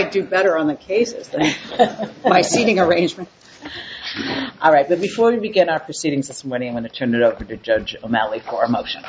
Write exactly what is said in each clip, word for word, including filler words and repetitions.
might do better on the cases than my seating arrangement. All right, but before we begin our proceedings this morning, I'm going to turn it over to Judge O'Malley for a motion.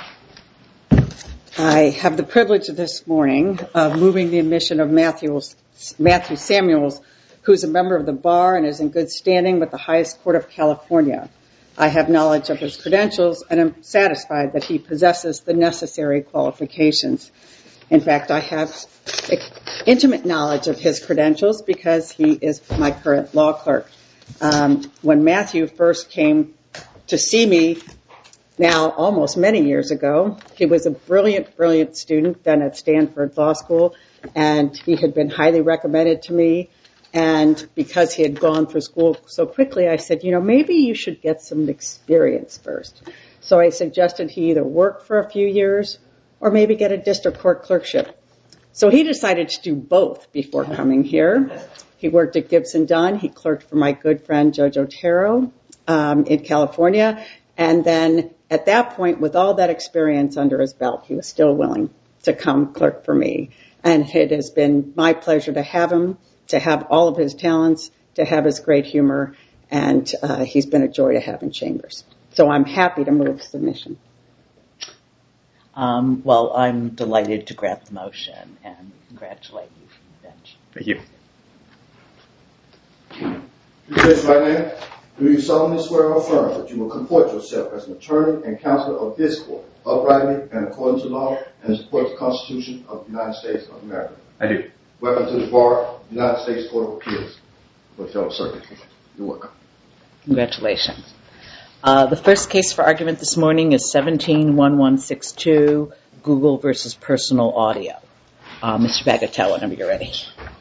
I have the privilege this morning of moving the admission of Matthew, Matthew Samuels, who's a member of the bar and is in good standing with the highest court of California. I have knowledge of his credentials and am satisfied that he possesses the necessary qualifications. In fact, I have intimate knowledge of his credentials because he is my current law clerk. Um, when Matthew first came to see me, now almost many years ago, he was a brilliant, brilliant student then at Stanford Law School, and he had been highly recommended to me. And because he had gone through school so quickly, I said, you know, maybe you should get some experience first. So I suggested he either work for a few years or maybe get a district court clerkship. So he decided to do both before coming here. He worked at Gibson Dunn. He clerked for my good friend Judge Otero um, in California. And then at that point, with all that experience under his belt, he was still willing to come clerk for me. And it has been my pleasure to have him, to have all of his talents, to have his great humor, and uh, he's been a joy to have in chambers. So I'm happy to move submission. Um, well, I'm delighted to grant the motion and congratulate you from the bench. Thank you. Judge Ryan, do you solemnly swear or affirm that you will comport yourself as an attorney and counselor of this court, uprightly and according to law, and support the Constitution of the United States of America? I do. Welcome to the bar, United States Court of Appeals for the Federal Circuit. You're welcome. Congratulations. Uh, the first case for argument this morning is seventeen eleven sixty-two, Google versus Personal Audio. Uh, Mister Bagatelle, whenever you're ready.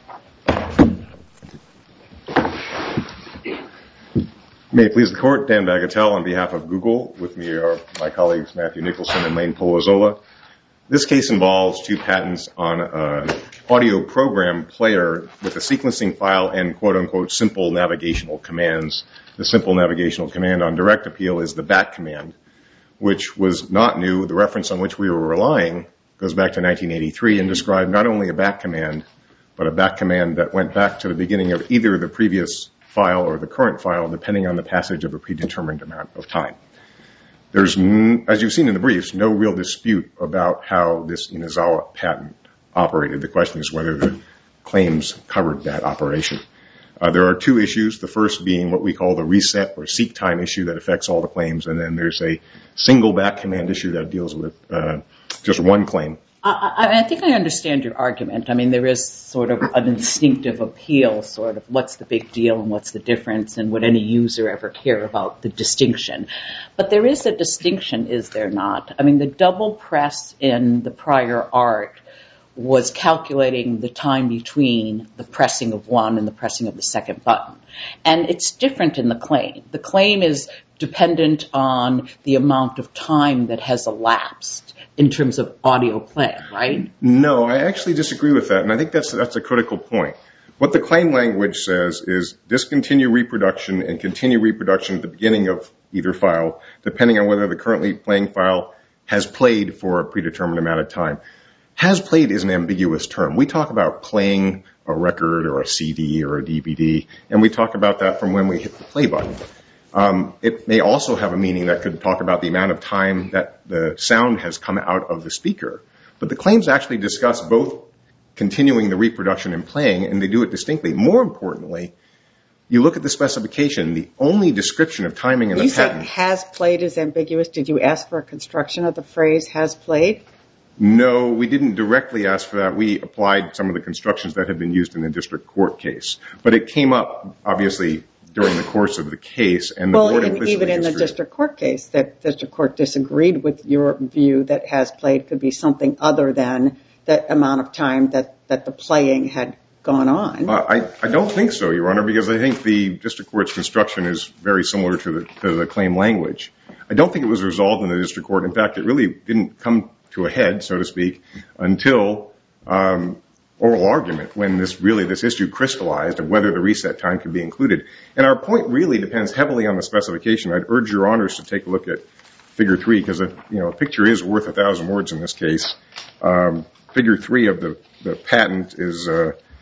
May it please the court, Dan Bagatelle on behalf of Google. With me are my colleagues Matthew Nicholson and Lane Polozola. This case involves two patents on an audio program player with a sequencing file and quote-unquote simple navigational commands. The simple navigational command on direct appeal is the back command, which was not new. The reference on which we were relying goes back to nineteen eighty-three and described not only a back command, but a back command that went back to the beginning of either the previous file or the current file, depending on the passage of a predetermined amount of time. There's, as you've seen in the briefs, no real dispute about how this Inazawa patent operated. The question is whether the claims covered that operation. Uh, there are two issues, the first being what we call the reset or seek time issue that affects all the claims, and then there's a single back command issue that deals with uh, just one claim. I, I think I understand your argument. I mean, there is sort of an instinctive appeal, sort of what's the big deal and what's the difference, and would any user ever care about the distinction? But there is a distinction, is there not? I mean, the double press in the prior art was calculating the time between the pressing of one and the pressing of the second button. And it's different in the claim. The claim is dependent on the amount of time that has elapsed in terms of audio play, right? No, I actually disagree with that, and I think that's that's a critical point. What the claim language says is discontinue reproduction and continue reproduction at the beginning of either file, depending on whether the currently playing file has played for a predetermined amount of time. Has played is an ambiguous term. We talk about playing a record or a C D or a D V D, and we talk about that from when we hit the play button. Um, it may also have a meaning that could talk about the amount of time that the sound has come out of the speaker. But the claims actually discuss both continuing the reproduction and playing, and they do it distinctly. More importantly, you look at the specification, the only description of timing in the patent. You said has played is ambiguous. Did you ask for a construction of the phrase has played? No, we didn't directly ask for that. We applied some of the constructions that had been used in the district court case. But it came up, obviously, during the course of the case. And the well, board and even in the district court case, the district court disagreed with your view that has played could be something other than the amount of time that, that the playing had gone on. Uh, I, I don't think so, Your Honor, because I think the district court's construction is very similar to the, to the claim language. I don't think it was resolved in the district court. In fact, it really didn't come to a head, so to speak, until um, oral argument, when this really this issue crystallized of whether the reset time could be included. And our point really depends heavily on the specification. I'd urge Your Honors to take a look at Figure three, because you know a picture is worth a thousand words in this case. Um, figure three of the, the patent is uh,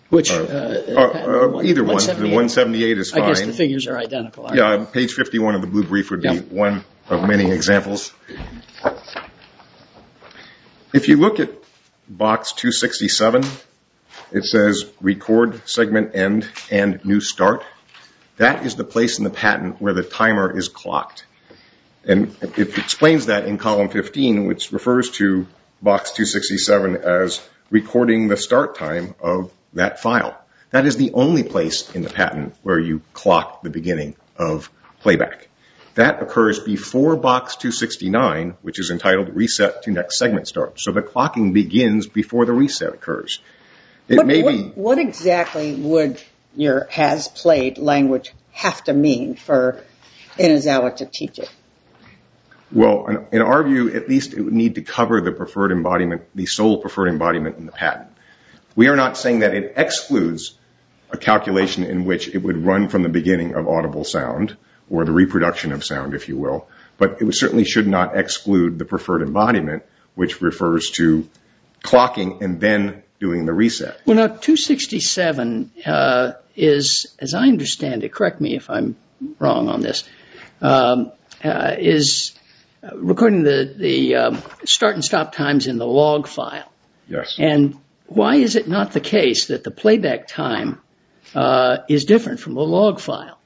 Which, Uh, uh, uh, patent, uh, either one. The one seventy-eight is fine. I guess the figures are identical. aren't Yeah, page fifty-one of the blue brief would be Yep. one of many examples. If you look at box two sixty-seven, it says record segment end and new start. That is the place in the patent where the timer is clocked. And it explains that in column fifteen, which refers to box two sixty-seven as recording the start time of that file. That is the only place in the patent where you clock the beginning of playback. That occurs before box two sixty-nine, which is entitled reset to next segment start. So the clocking begins before the reset occurs. It What, may what, be... what exactly would your has played language have to mean for Inazawa to teach it? Well, in, in our view, at least it would need to cover the preferred embodiment, the sole preferred embodiment in the patent. We are not saying that it excludes a calculation in which it would run from the beginning of audible sound, or the reproduction of sound, if you will, but it certainly should not exclude the preferred embodiment, which refers to clocking and then doing the reset. Well, now, two sixty-seven uh, is, as I understand it, correct me if I'm wrong on this, um, uh, is recording the, the um, start and stop times in the log file. Yes. And why is it not the case that the playback time uh, is different from the log file?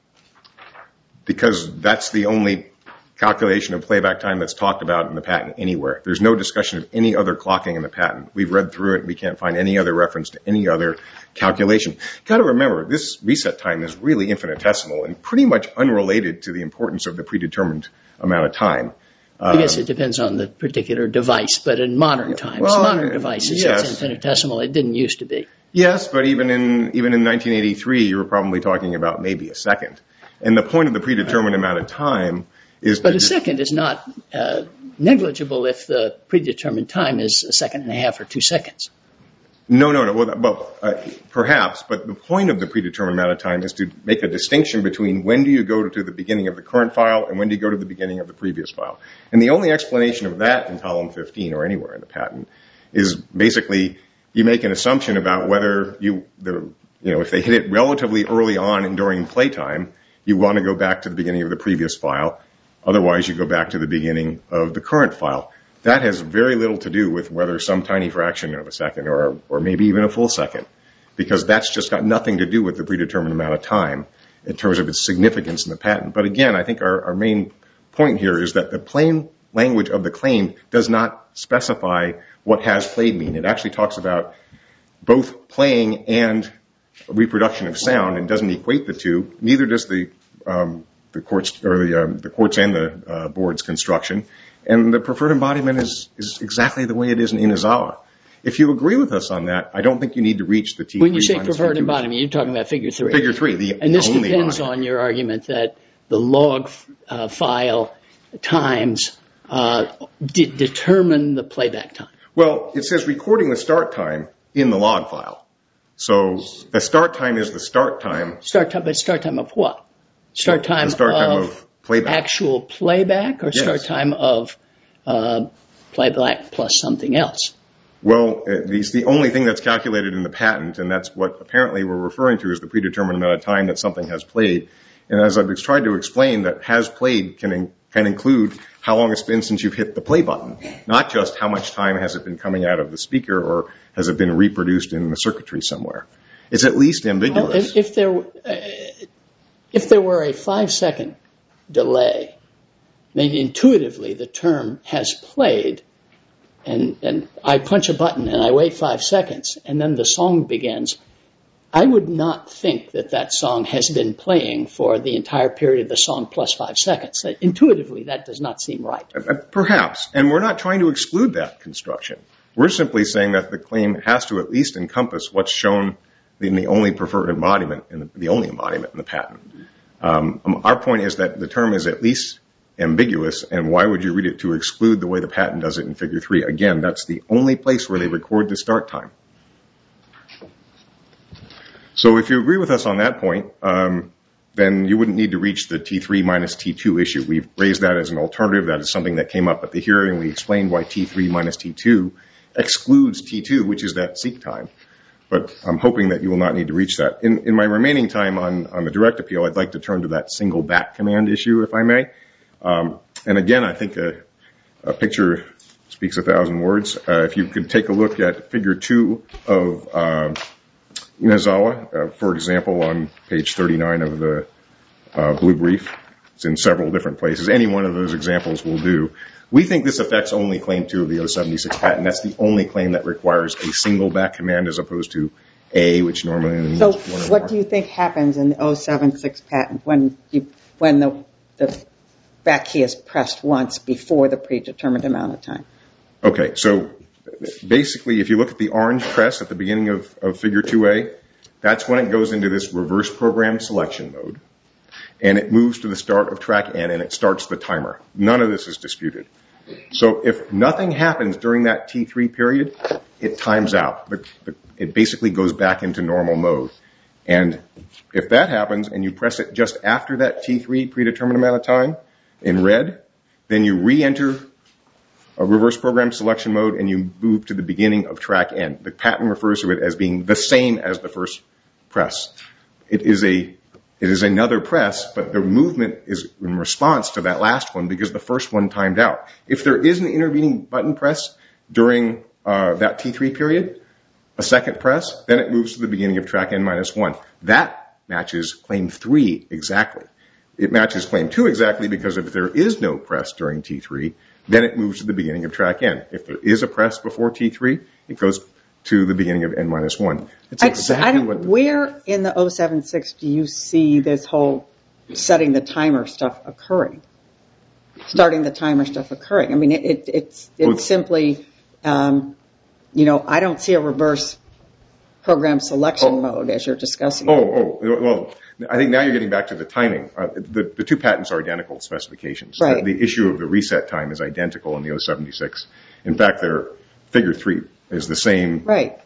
Because that's the only calculation of playback time that's talked about in the patent anywhere. There's no discussion of any other clocking in the patent. We've read through it and we can't find any other reference to any other calculation. Got to remember, this reset time is really infinitesimal and pretty much unrelated to the importance of the predetermined amount of time. I guess it depends on the particular device, but in modern times, well, modern devices, yes. It's infinitesimal. It didn't used to be. Yes, but even in even in nineteen eighty-three, you were probably talking about maybe a second. And the point of the predetermined amount of time is... But a second is not uh, negligible if the predetermined time is a second and a half or two seconds. No, no, no. Well, well uh, perhaps, but the point of the predetermined amount of time is to make a distinction between when do you go to the beginning of the current file and when do you go to the beginning of the previous file. And the only explanation of that in column fifteen or anywhere in the patent is basically you make an assumption about whether you, the, you know, if they hit it relatively early on and during playtime, you want to go back to the beginning of the previous file. Otherwise, you go back to the beginning of the current file. That has very little to do with whether some tiny fraction of a second or or maybe even a full second, because that's just got nothing to do with the predetermined amount of time in terms of its significance in the patent. But again, I think our, our main point here is that the plain language of the claim does not specify what has played mean. It actually talks about both playing and reproduction of sound and doesn't equate the two. Neither does the um, the courts or the um, the courts and the uh, board's construction. And the preferred embodiment is, is exactly the way it is in Inazawa. If you agree with us on that, I don't think you need to reach the T three. When you say preferred embodiment, you're talking about figure three. Figure three, the And this only depends embodiment. on your argument that the log uh, file times uh, de- determine the playback time. Well, it says recording the start time in the log file. So the start time is the start time. Start time, but start time of what? Start time, the start time of, of playback. Actual playback, or Yes. start time of uh, playback plus something else? Well, it's the only thing that's calculated in the patent, and that's what apparently we're referring to as the predetermined amount of time that something has played. And as I've tried to explain, that has played can in, can include how long it's been since you've hit the play button, not just how much time has it been coming out of the speaker or has it been reproduced in the circuitry somewhere. It's at least ambiguous. Well, if, if there uh, if there were a five second delay, then intuitively the term has played, and and I punch a button and I wait five seconds and then the song begins, I would not think that that song has been playing for the entire period of the song plus five seconds. Intuitively, that does not seem right. Perhaps. And we're not trying to exclude that construction. We're simply saying that the claim has to at least encompass what's shown in the only preferred embodiment, in the, the only embodiment in the patent. Um, our point is that the term is at least ambiguous, and why would you read it to exclude the way the patent does it in Figure three? Again, that's the only place where they record the start time. So if you agree with us on that point, um, then you wouldn't need to reach the T three minus T two issue. We've raised that as an alternative. That is something that came up at the hearing. We explained why T three minus T two excludes T two, which is that seek time. but I'm hoping that you will not need to reach that. In, in my remaining time on, on the direct appeal, I'd like to turn to that single back command issue, if I may. Um, and again, I think a, a picture speaks a thousand words. Uh, if you could take a look at figure two of uh, Inazawa, uh, for example, on page thirty-nine of the uh, blue brief. It's in several different places. Any one of those examples will do. We think this affects only claim two of the oh seventy-six patent. That's the only claim that requires a single back command as opposed to A, which normally means So one or what more. do you think happens in the oh seven six patent when you when the, the back key is pressed once before the predetermined amount of time? Okay, so basically if you look at the orange press at the beginning of, of figure two A, that's when it goes into this reverse program selection mode. And it moves to the start of track N, and it starts the timer. None of this is disputed. So if nothing happens during that T three period, it times out. It basically goes back into normal mode. And if that happens and you press it just after that T three predetermined amount of time in red, then you re-enter a reverse program selection mode and you move to the beginning of track N. The patent refers to it as being the same as the first press. It is a It is another press, but the movement is in response to that last one because the first one timed out. If there is an intervening button press during uh, that T three period, a second press, then it moves to the beginning of track N minus one. That matches claim three exactly. It matches claim two exactly because if there is no press during T three, then it moves to the beginning of track N. If there is a press before T three, it goes to the beginning of N minus one. That's exactly I, I don't, what the, where in the oh seven six do you see this whole setting the timer stuff occurring? Starting the timer stuff occurring. I mean, it, it, it's it's well, simply, um, you know, I don't see a reverse program selection oh, mode as you're discussing. Oh, oh, well, I think now you're getting back to the timing. Uh, the, the two patents are identical specifications. Right. The, the issue of the reset time is identical in the oh seventy-six. In fact, their figure three is the same. Right.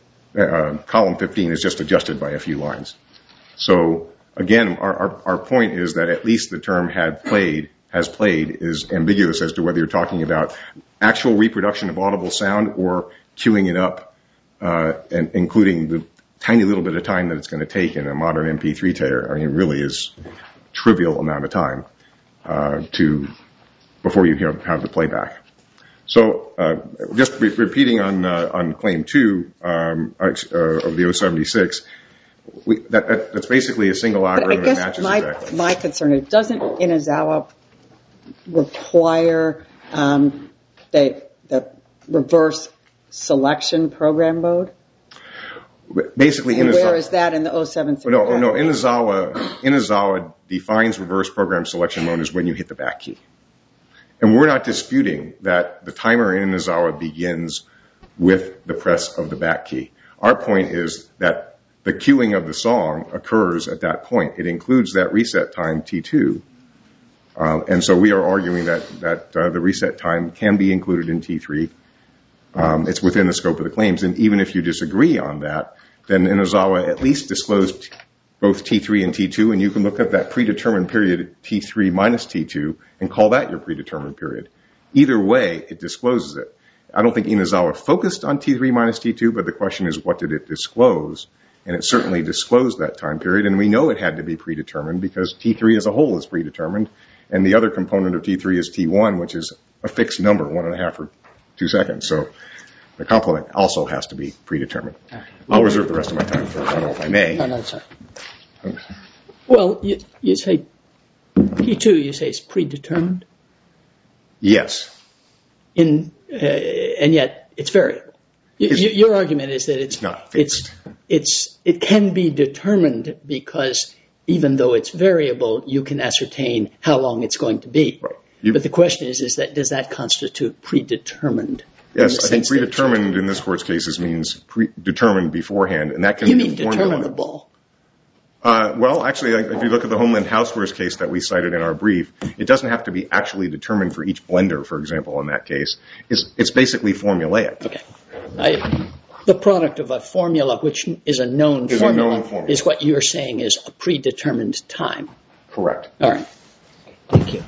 Uh, column fifteen is just adjusted by a few lines. So again, our, our, our point is that at least the term had played, has played is ambiguous as to whether you're talking about actual reproduction of audible sound or queuing it up, uh, and including the tiny little bit of time that it's going to take in a modern M P three player. I mean, it really is a trivial amount of time, uh, to, before you have, have the playback. So, uh, just re- repeating on uh, on claim two um, uh, of the oh seventy-six, we, that, that, that's basically a single algorithm but I guess that matches my, exactly. my concern is, doesn't Inazawa require um, the the reverse selection program mode? Basically, And Inazawa, where is that in the oh seven six? no, no, Inazawa, Inazawa defines reverse program selection mode as when you hit the back key. And we're not disputing that the timer in Inazawa begins with the press of the back key. Our point is that the queuing of the song occurs at that point. It includes that reset time T two. Uh, and so we are arguing that, that uh, the reset time can be included in T three. Um, it's within the scope of the claims. And even if you disagree on that, then Inazawa at least disclosed both T three and T two, and you can look at that predetermined period T three minus T two and call that your predetermined period. Either way, it discloses it. I don't think Inazawa focused on T three minus T two, but the question is, what did it disclose? And it certainly disclosed that time period, and we know it had to be predetermined because T three as a whole is predetermined, and the other component of T three is T one, which is a fixed number, one and a half or two seconds. So the complement also has to be predetermined. I'll reserve the rest of my time for, I don't know if I may. No, no, sorry. Well, you, you say T two, you say it's predetermined? Yes. In uh, and yet it's variable. You, It's, you, your argument is that it's, it's not fixed. It's, it's it can be determined because even though it's variable, you can ascertain how long it's going to be. Right. You, but the question is, is that does that constitute predetermined? Yes, I think predetermined in this court's cases means predetermined beforehand, and that can you be mean determinable. Uh, well, actually, if you look at the Homeland Housewares case that we cited in our brief, it doesn't have to be actually determined for each blender, for example, in that case. It's, it's basically formulaic. Okay. I, the product of a formula, which is a known, is, formula, a known formula, is what you're saying is a predetermined time. Correct. All right. Thank you.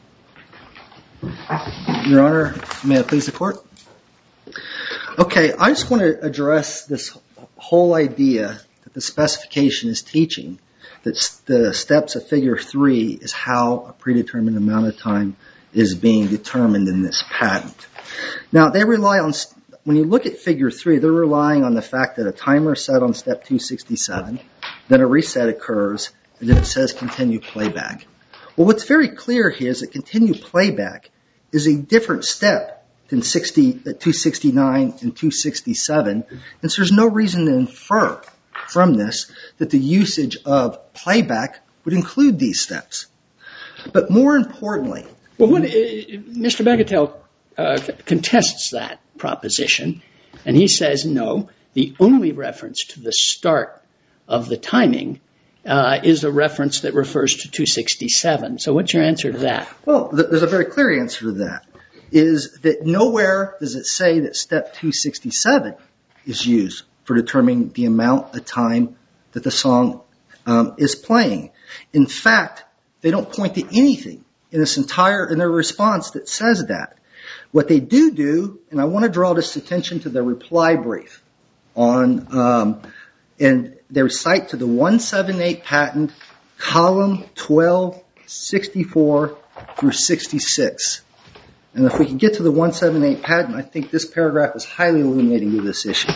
Your Honor, may I please the court? Okay, I just want to address this whole idea that the specification is teaching that the steps of figure three is how a predetermined amount of time is being determined in this patent. Now, they rely on, when you look at figure three, they're relying on the fact that a timer is set on step two sixty-seven, then a reset occurs, and then it says continue playback. Well, what's very clear here is that continue playback is a different step than two sixty-nine and two sixty-seven, and so there's no reason to infer from this that the usage of playback would include these steps. But more importantly... Well, what, uh, Mister Bagatelle uh, contests that proposition, and he says, no, the only reference to the start of the timing uh, is a reference that refers to two sixty-seven. So what's your answer to that? Well, th- there's a very clear answer to that, is that nowhere does it say that step two sixty-seven is used for determining the amount of time that the song um, is playing. In fact, they don't point to anything in this entire, in their response that says that. What they do do, and I want to draw this attention to the reply brief on, um, and they recite to the one seventy-eight patent, column twelve, sixty-four through sixty-six. And if we can get to the one seventy-eight patent, I think this paragraph is highly illuminating to this issue.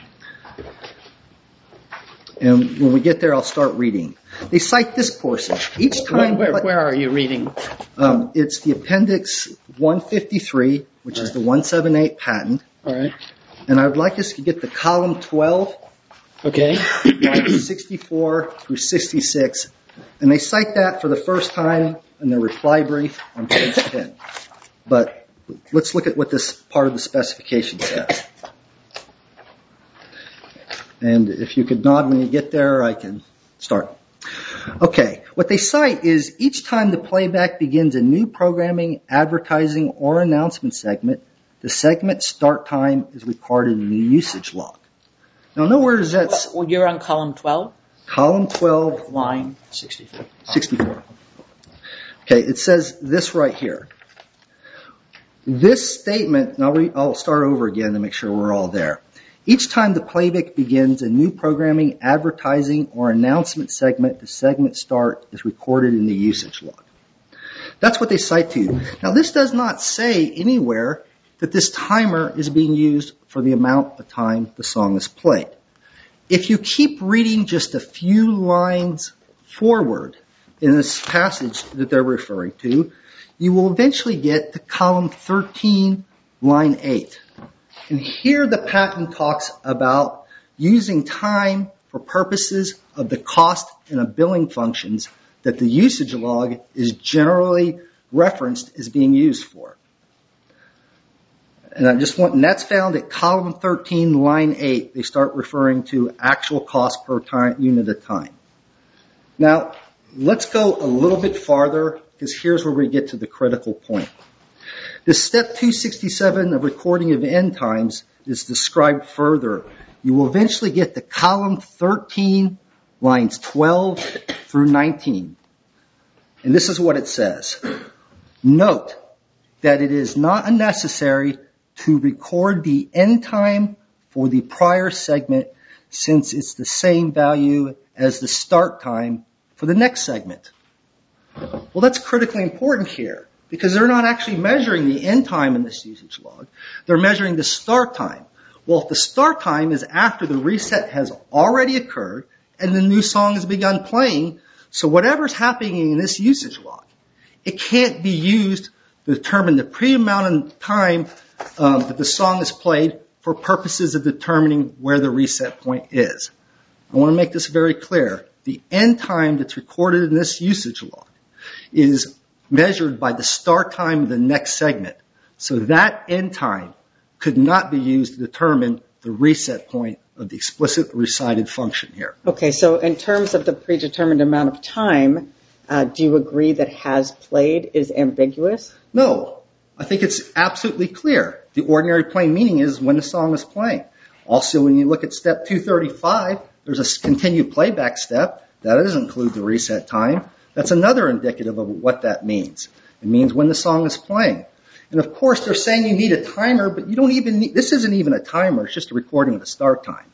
And when we get there, I'll start reading. They cite this portion. Each time... Where, where, where are you reading? Um, it's the appendix one fifty-three, which right. is the one seventy-eight patent. All right. And I would like us to get the column twelve, okay, lines sixty-four through sixty-six. And they cite that for the first time in their reply brief on page ten. But let's look at what this part of the specification says. And if you could nod when you get there, I can start. Okay, what they cite is each time the playback begins a new programming, advertising, or announcement segment, the segment start time is recorded in the usage log. Now, nowhere is that... Well, you're on column twelve? Column twelve. Line sixty-four. sixty-four. Okay, it says this right here. This statement, and I'll, re, I'll start over again to make sure we're all there. Each time the playback begins a new programming, advertising, or announcement segment, the segment start is recorded in the usage log. That's what they cite to you. Now, this does not say anywhere that this timer is being used for the amount of time the song is played. If you keep reading just a few lines forward in this passage that they're referring to, you will eventually get to column thirteen, line eight. And here the patent talks about using time for purposes of the cost and of billing functions that the usage log is generally referenced as being used for. And I just want, and that's found at column thirteen, line eight. They start referring to actual cost per time, unit of time. Now, let's go a little bit farther, because here's where we get to the critical point. The step two sixty-seven of recording of end times is described further. You will eventually get to column thirteen, lines twelve through nineteen. And this is what it says. Note that it is not necessary to record the end time for the prior segment since it's the same value as the start time for the next segment. Well, that's critically important here, because they're not actually measuring the end time in this usage log. They're measuring the start time. Well, if the start time is after the reset has already occurred and the new song has begun playing, so whatever's happening in this usage log, it can't be used to determine the pre-amount of time um, that the song is played for purposes of determining where the reset point is. I want to make this very clear. The end time that's recorded in this usage log is measured by the start time of the next segment. So that end time could not be used to determine the reset point of the explicit recited function here. Okay, so in terms of the predetermined amount of time, uh, do you agree that has played is ambiguous? No, I think it's absolutely clear. The ordinary plain meaning is when the song is playing. Also, when you look at step two thirty-five, there's a continued playback step. That doesn't include the reset time. That's another indicative of what that means. It means when the song is playing. And of course, they're saying you need a timer, but you don't even need, this isn't even a timer, it's just a recording of the start time.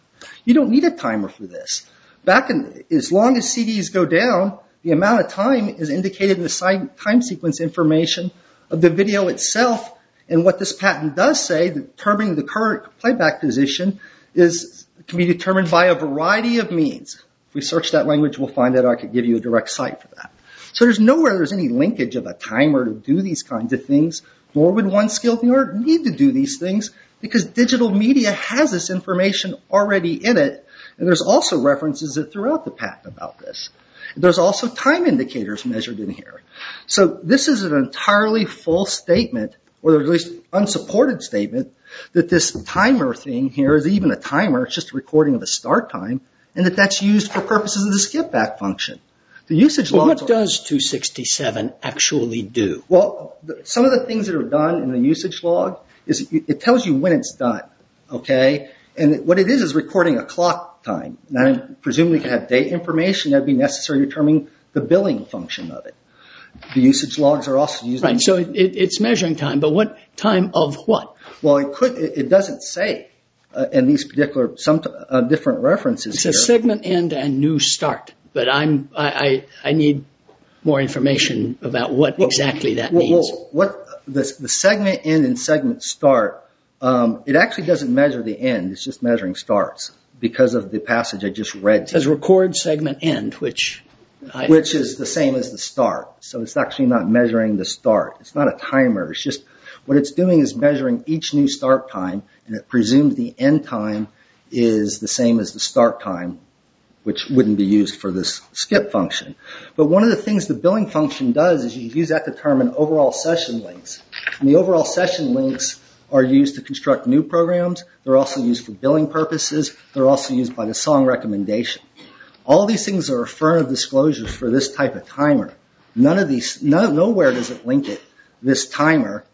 You don't need a timer for this. Back in, as long as C Ds go down, the amount of time is indicated in the time sequence information of the video itself. And what this patent does say, determining the current playback position, is can be determined by a variety of means. If we search that language, we'll find that I could give you a direct cite for that. So there's nowhere there's any linkage of a timer to do these kinds of things, nor would one skilled in the art need to do these things, because digital media has this information already in it. And there's also references throughout the patent about this. There's also time indicators measured in here. So this is an entirely false statement, or at least unsupported statement, that this timer thing here is even a timer. It's just a recording of a start time, and that that's used for purposes of the skip back function. The usage well, logs. What does two sixty-seven actually do? Well, the, some of the things that are done in the usage log is it tells you when it's done, okay? And what it is is recording a clock time. Now, presumably, you can have date information that would be necessary to determine the billing function of it. The usage logs are also used. Right. In, so it, it's measuring time, but what time of what? Well, it could. It, it doesn't say uh, in these particular some uh, different references. It here. says segment end and new start, but I'm I I, I need more information about what well, exactly that well, means. Well, what the the segment end and segment start. Um, it actually doesn't measure the end. It's just measuring starts because of the passage I just read. It says record segment end, which I, which is the same as the start. So it's actually not measuring the start. It's not a timer. It's just what it's doing is measuring each new start time, and it presumes the end time is the same as the start time, which wouldn't be used for this skip function. But one of the things the billing function does is you use that to determine overall session lengths. And the overall session lengths are used to construct new programs. They're also used for billing purposes. They're also used by the song recommendation. All these things are affirmative disclosures for this type of timer. None of these, no, nowhere does it link it, this timer,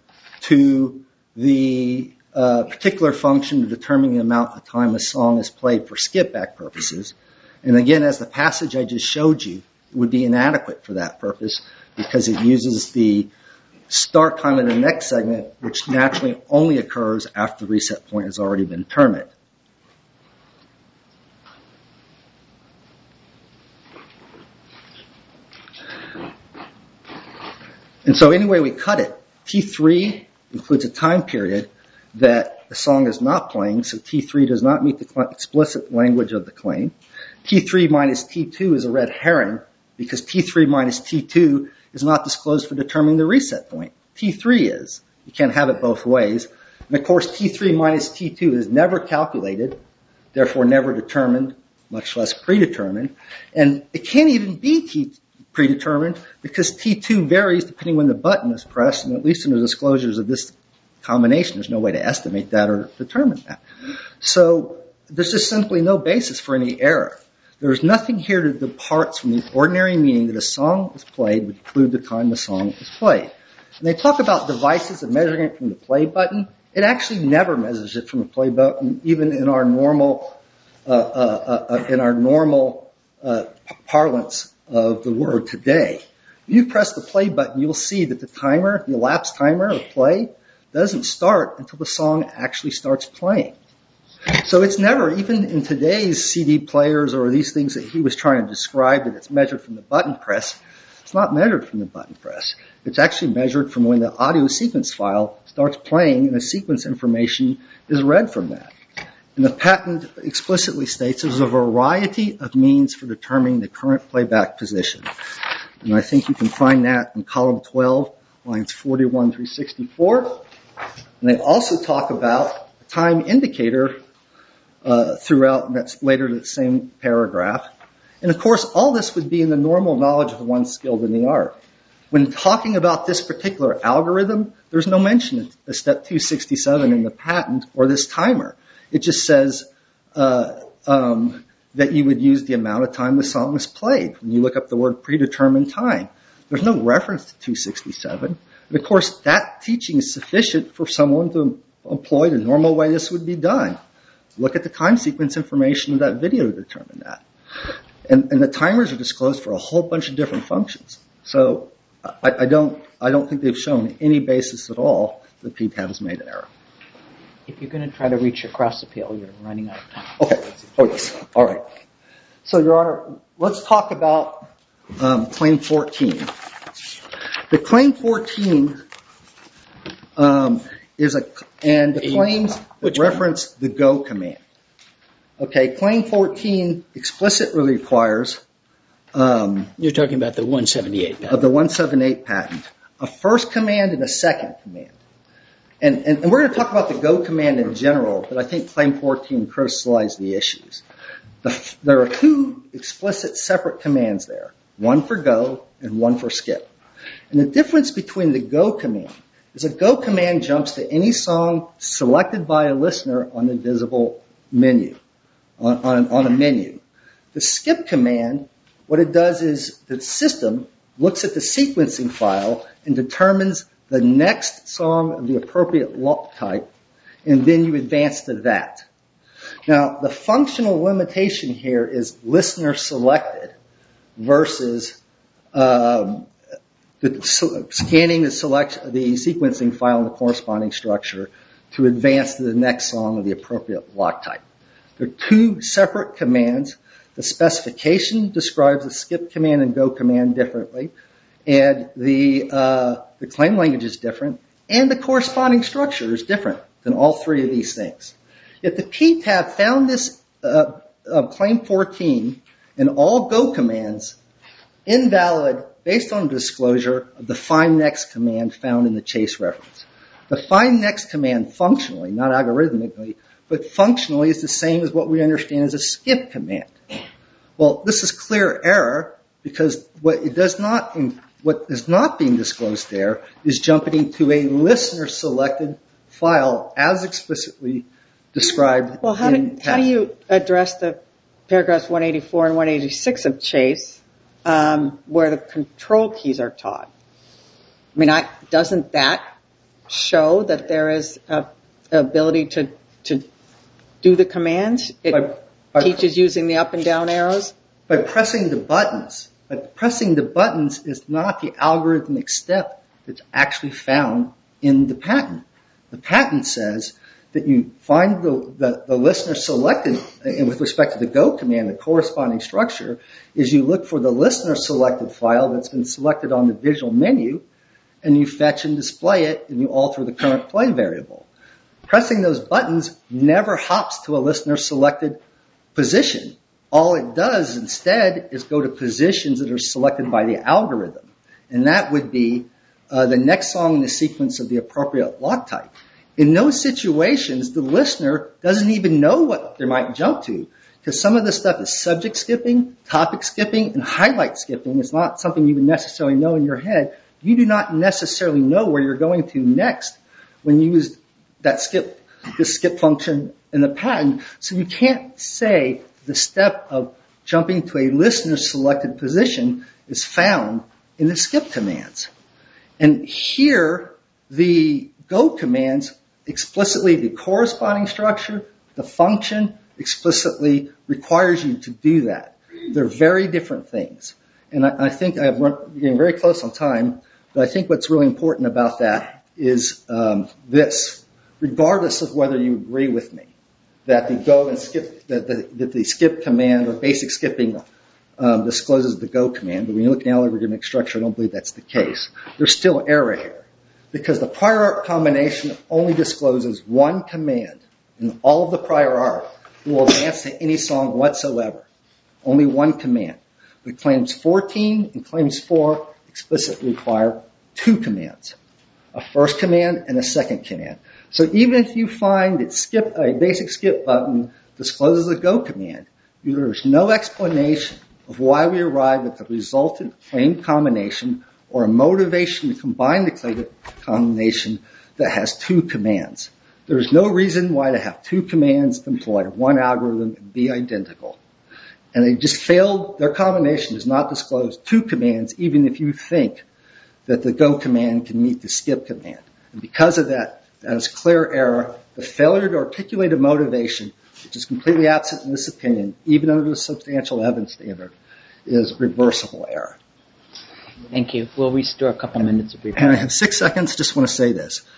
to the uh, particular function to determine the amount of time a song is played for skip back purposes. And again, as the passage I just showed you, it would be inadequate for that purpose because it uses the start time of the next segment, which naturally only occurs after the reset point has already been determined. And so any way we cut it, T three includes a time period that the song is not playing, so T three does not meet the explicit language of the claim. T three minus T two is a red herring because T three minus T two is not disclosed for determining the reset point. T three is. You can't have it both ways. And of course, T three minus T two is never calculated, therefore never determined, much less predetermined. And it can't even be T predetermined because T two varies depending when the button is pressed, and at least in the disclosures of this combination, there's no way to estimate that or determine that. So there's just simply no basis for any error. There's nothing here that departs from the ordinary meaning that a song is played would include the time the song is played. And they talk about devices and measuring it from the play button. It actually never measures it from the play button, even in our normal, uh, uh, uh, in our normal uh, parlance of the word today. If you press the play button, you'll see that the timer, the elapsed timer of play, doesn't start until the song actually starts playing. So it's never, even in today's C D players or these things that he was trying to describe, that it's measured from the button press. It's not measured from the button press. It's actually measured from when the audio sequence file starts playing and the sequence information is read from that. And the patent explicitly states there's a variety of means for determining the current playback position. And I think you can find that in column twelve, lines forty-one through sixty-four. And they also talk about a time indicator uh, throughout, and that's later in the same paragraph. And of course, all this would be in the normal knowledge of one skilled in the art. When talking about this particular algorithm, there's no mention of step two sixty-seven in the patent or this timer. It just says uh, um, that you would use the amount of time the song is played. When you look up the word predetermined time, there's no reference to two sixty-seven. And of course, that teaching is sufficient for someone to employ the normal way this would be done. Look at the time sequence information of that video to determine that. And, and the timers are disclosed for a whole bunch of different functions. So I, I don't I don't think they've shown any basis at all that P T A B has made an error. If you're going to try to reach your cross appeal, you're running out of time. Okay. Oh, yes. All right. So, Your Honor, let's talk about um, Claim fourteen. The Claim fourteen um, is a, and the claims that reference the go command. Okay, Claim fourteen explicitly requires um, You're talking about the one seventy-eight patent. Of the one seventy-eight patent, a first command and a second command. And, and, and we're going to talk about the go command in general, but I think Claim fourteen crystallized the issues. The, there are two explicit separate commands there, one for go and one for skip. And the difference between the go command is a go command jumps to any song selected by a listener on the visible menu, on, on, on a menu. The skip command, what it does is the system looks at the sequencing file and determines the next song of the appropriate lock type, and then you advance to that. Now, the functional limitation here is listener selected versus um, the, scanning the select the sequencing file in the corresponding structure to advance to the next song of the appropriate lock type. They're two separate commands. The specification describes the skip command and go command differently, and the uh, the claim language is different, and the corresponding structure is different than all three of these things. Yet the P T A B found this uh, uh, Claim fourteen and all go commands invalid based on disclosure of the find next command found in the Chase reference. The find next command functionally, not algorithmically, but functionally is the same as what we understand as a skip command. Well, this is clear error because what it does not, what is not being disclosed there is jumping to a listener selected file as explicitly described. Well, how do, how do you address the paragraphs one eighty-four and one eighty-six of Chase, um, where the control keys are taught? I mean, I, doesn't that show that there is a ability to to do the commands? It by, by, teaches using the up and down arrows? By pressing the buttons. But pressing the buttons is not the algorithmic step that's actually found in the patent. The patent says that you find the, the, the listener selected, and with respect to the go command, the corresponding structure, is you look for the listener selected file that's been selected on the visual menu, and you fetch and display it, and you alter the current play variable. Pressing those buttons never hops to a listener selected position. All it does instead is go to positions that are selected by the algorithm, and that would be uh, the next song in the sequence of the appropriate lock type. In those situations, the listener doesn't even know what they might jump to, because some of the stuff is subject skipping, topic skipping, and highlight skipping. It's not something you would necessarily know in your head. You do not necessarily know where you're going to next when you use that skip, this skip function in the patent. So you can't say the step of jumping to a listener selected position is found in the skip commands. And here, the go commands explicitly, the corresponding structure, the function explicitly requires you to do that. They're very different things. And I, I think I'm getting very close on time, but I think what's really important about that is um, this. Regardless of whether you agree with me that the go and skip, that the, that the skip command or basic skipping um, discloses the go command, but when you look at the algorithmic structure, I don't believe that's the case. There's still error here, because the prior art combination only discloses one command in all of the prior art that will advance to any song whatsoever. Only one command. But claims fourteen and claims four explicitly require two commands, a first command and a second command. So even if you find that skip, a basic skip button discloses a go command, there's no explanation of why we arrive at the resultant claim combination or a motivation to combine the claim combination that has two commands. There's no reason why to have two commands to employ one algorithm and be identical. And they just failed. Their combination does not disclose two commands, even if you think that the go command can meet the skip command. And because of that, that is clear error. The failure to articulate a motivation, which is completely absent in this opinion, even under the substantial evidence standard, is reversible error. Thank you. We'll restore a couple minutes of rebuttal. And I have six seconds. Just want to say this.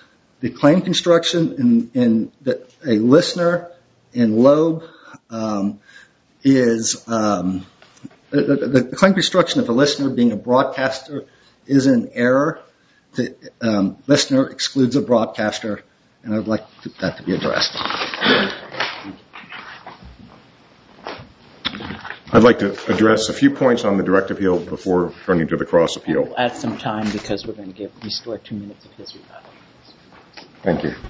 the claim construction in, in the, a listener in Loeb um, is um, the, the, the claim construction of a listener being a broadcaster is an error. The um, listener excludes a broadcaster, and I'd like to, that to be addressed. I'd like to address a few points on the direct appeal before turning to the cross appeal. We'll add some time because we're going to give restore two minutes of his rebuttal. Thank you.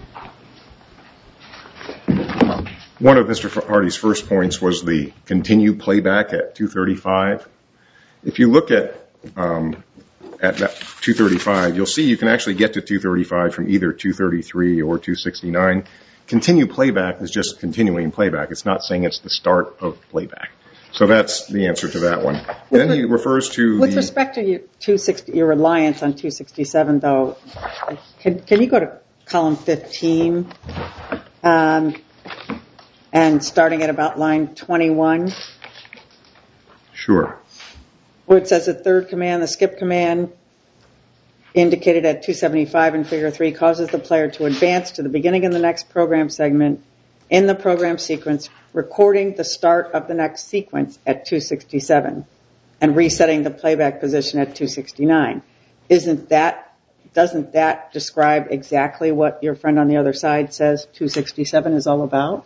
One of Mister Hardy's first points was the continue playback at two thirty-five. If you look at um, at that two thirty-five, you'll see you can actually get to two thirty-five from either two thirty-three or two sixty-nine. Continue playback is just continuing playback. It's not saying it's the start of playback. So that's the answer to that one. With then he refers to With the, respect to your, two sixty, your reliance on two sixty-seven, though, can, can you go to column fifteen um, and starting at about line twenty-one? Sure. Where it says the third command, the skip command, indicated at two seventy-five in figure three, causes the player to advance to the beginning of the next program segment in the program sequence, recording the start of the next sequence at two sixty-seven and resetting the playback position at two sixty-nine. Isn't that, doesn't that describe exactly what your friend on the other side says two sixty-seven is all about?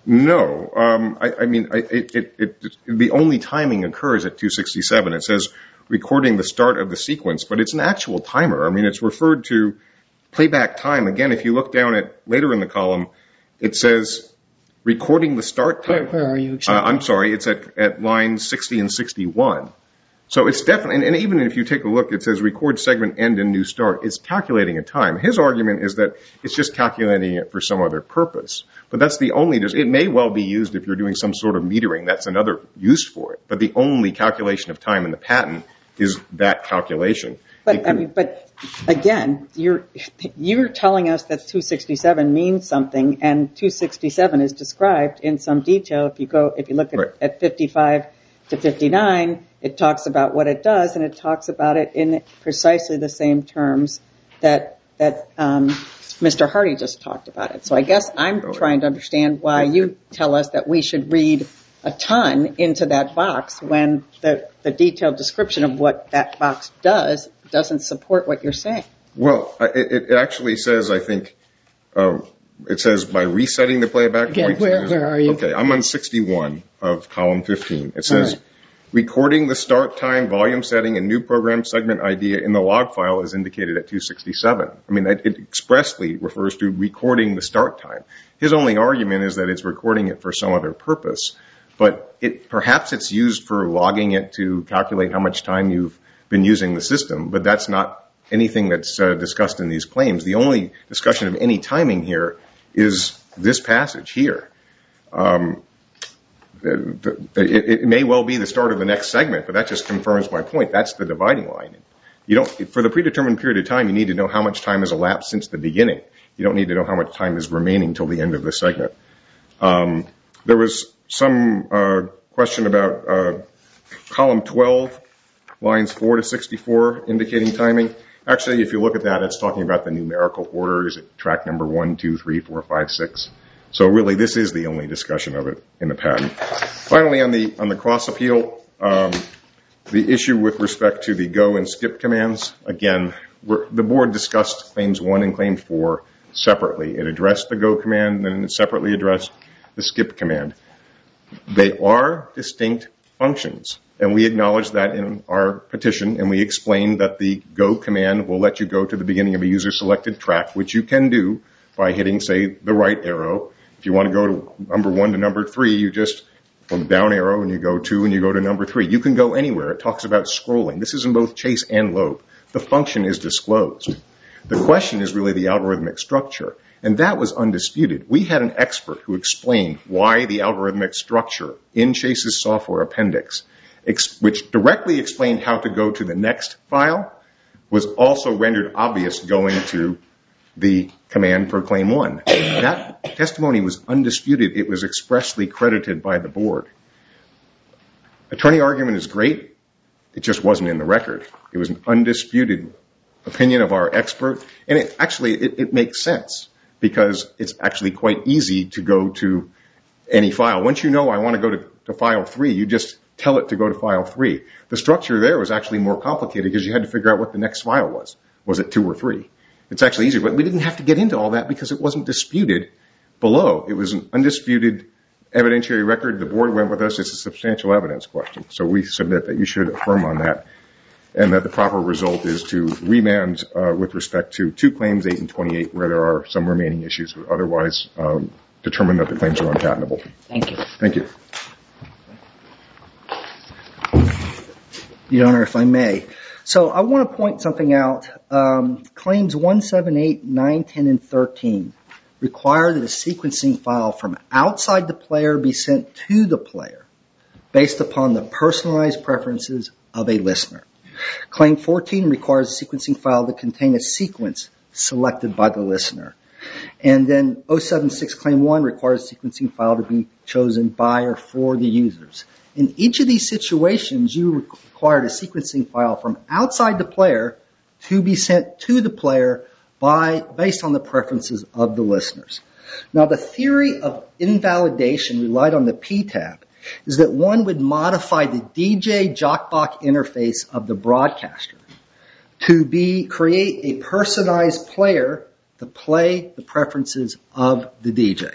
No. Um, I, I mean, I, it, it, it, the only timing occurs at two sixty-seven. It says recording the start of the sequence, but it's an actual timer. I mean, it's referred to playback time. Again, if you look down at later in the column, it says recording the start time. Where, where are you exactly? Uh, I'm sorry, it's at, at line sixty and sixty-one. So it's definitely, and, and even if you take a look, it says record segment end and new start. It's calculating a time. His argument is that it's just calculating it for some other purpose. But that's the only, it may well be used if you're doing some sort of metering. That's another use for it. But the only calculation of time in the patent is that calculation. But, I mean, but again, you're you're telling us that two sixty-seven means something, and two sixty-seven is described in some detail. If you go, if you look at, right. at fifty-five to fifty-nine, it talks about what it does, and it talks about it in precisely the same terms that that um, Mister Hardy just talked about it. So I guess I'm oh, trying to understand why you tell us that we should read a ton into that box when the, the detailed description of what that box does doesn't support what you're saying. Well, it, it actually says, I think, um, it says by resetting the playback Again, point. where, where are you? Okay, I'm on sixty-one of column fifteen. It says, right. Recording the start time, volume setting, and new program segment idea in the log file is indicated at two sixty-seven. I mean, it expressly refers to recording the start time. His only argument is that it's recording it for some other purpose. But it, perhaps it's used for logging it to calculate how much time you've been using the system, but that's not anything that's uh, discussed in these claims. The only discussion of any timing here is this passage here. Um, it, it may well be the start of the next segment, but that just confirms my point. That's the dividing line. You don't, for the predetermined period of time, you need to know how much time has elapsed since the beginning. You don't need to know how much time is remaining till the end of the segment. Um, there was some uh, question about uh, column twelve, lines four to sixty-four, indicating timing. Actually, if you look at that, it's talking about the numerical order. Is it track number one, two, three, four, five, six? So really, this is the only discussion of it in the patent. Finally, on the on the cross appeal, um, the issue with respect to the go and skip commands. Again, we're, the board discussed claims one and claim four separately. It addressed the go command, and it separately addressed the skip command. They are distinct functions, and we acknowledge that in our petition, and we explained that the go command will let you go to the beginning of a user-selected track, which you can do by hitting, say, the right arrow. If you want to go to number one to number three, you just go down arrow, and you go two, and you go to number three. You can go anywhere. It talks about scrolling. This is in both Chase and Loeb. The function is disclosed. The question is really the algorithmic structure. And that was undisputed. We had an expert who explained why the algorithmic structure in Chase's software appendix, ex- which directly explained how to go to the next file, was also rendered obvious going to the command for claim one. That testimony was undisputed. It was expressly credited by the board. Attorney argument is great. It just wasn't in the record. It was an undisputed opinion of our expert, and it actually it, it makes sense because it's actually quite easy to go to any file. Once you know I want to go to, to file three, you just tell it to go to file three. The structure there was actually more complicated because you had to figure out what the next file was. Was it two or three? It's actually easier, but we didn't have to get into all that because it wasn't disputed below. It was an undisputed evidentiary record. The board went with us. It's a substantial evidence question. So we submit that you should affirm on that, and that the proper result is to remand uh, with respect to two claims, eight and twenty-eight, where there are some remaining issues, but otherwise um, determine that the claims are unpatentable. Thank you. Thank you. Your Honor, if I may. So I want to point something out. Um, claims one, seven, eight, nine, ten, and thirteen require that a sequencing file from outside the player be sent to the player based upon the personalized preferences of a listener. Claim fourteen requires a sequencing file to contain a sequence selected by the listener. And then oh seven six Claim one requires a sequencing file to be chosen by or for the users. In each of these situations, you required a sequencing file from outside the player to be sent to the player by based on the preferences of the listeners. Now, the theory of invalidation relied on the P TAB is that one would modify the D J Jockbox interface of the broadcaster to be create a personalized player to play the preferences of the D J.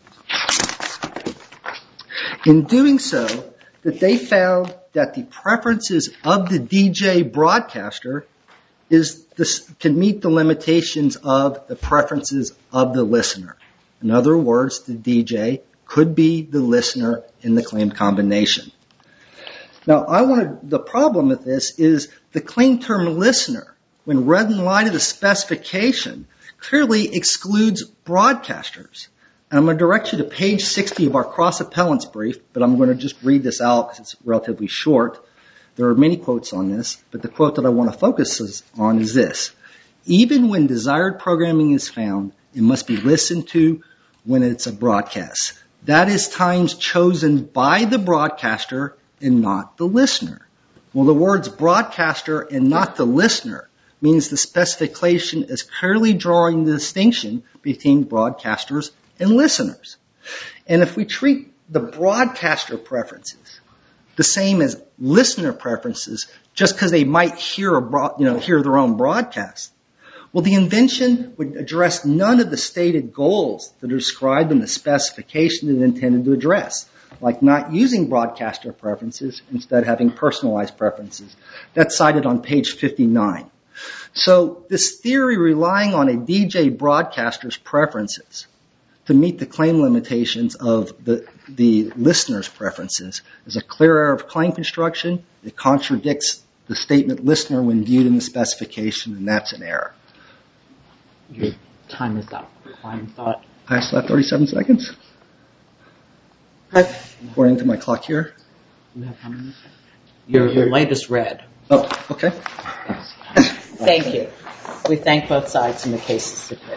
In doing so, that they found that the preferences of the D J broadcaster is this, can meet the limitations of the preferences of the listener. In other words, the D J could be the listener in the claimed combination. Now, I wanted, the problem with this is the claim term listener, when read in light of the specification, clearly excludes broadcasters. And I'm going to direct you to page sixty of our cross-appellants brief, but I'm going to just read this out because it's relatively short. There are many quotes on this, but the quote that I want to focus on is this. Even when desired programming is found, it must be listened to when it's a broadcast. That is times chosen by the broadcaster and not the listener. Well, the words broadcaster and not the listener means the specification is clearly drawing the distinction between broadcasters and listeners. And if we treat the broadcaster preferences the same as listener preferences, just because they might hear a broad, you know, hear their own broadcast, well, the invention would address none of the stated goals that are described in the specification that it intended to address, like not using broadcaster preferences, instead having personalized preferences. That's cited on page fifty-nine. So this theory relying on a D J broadcaster's preferences to meet the claim limitations of the, the listener's preferences is a clear error of claim construction. It contradicts the statement listener when viewed in the specification, and that's an error. Your time is up. Final thought. I still have thirty-seven seconds. According to my clock here. You have how many? Your, your light is red. Oh, okay. Thank you. We thank both sides in the cases today.